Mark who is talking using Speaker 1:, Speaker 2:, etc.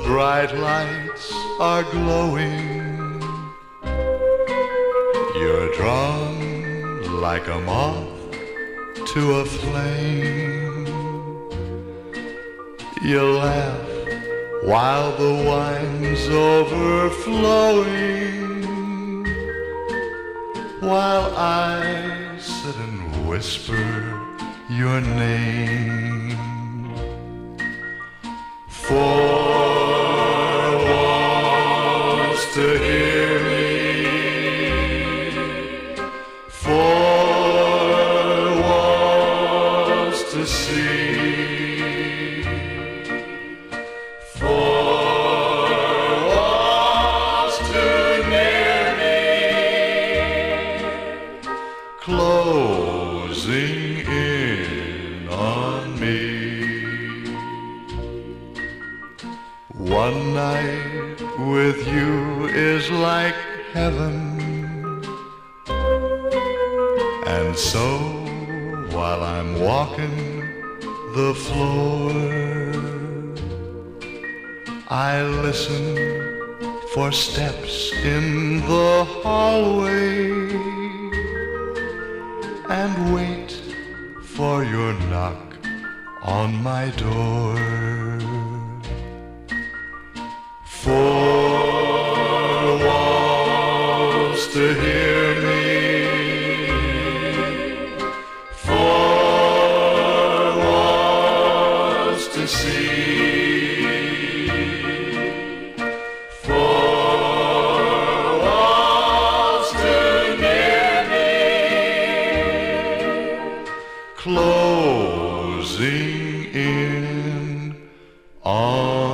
Speaker 1: bright lights are glowing. You're drawn like a moth to a flame. You laugh while the wine's overflowing, while I sit and whisper your name. Four walls to hear me, four walls to see, four walls too near me, closing in on me. One night with you is like heaven, and so while I'm walking the floor, I listen for steps in the hallway and wait for your knock on my door. Four walls to hear me, four walls to see, four walls too near me, closing in on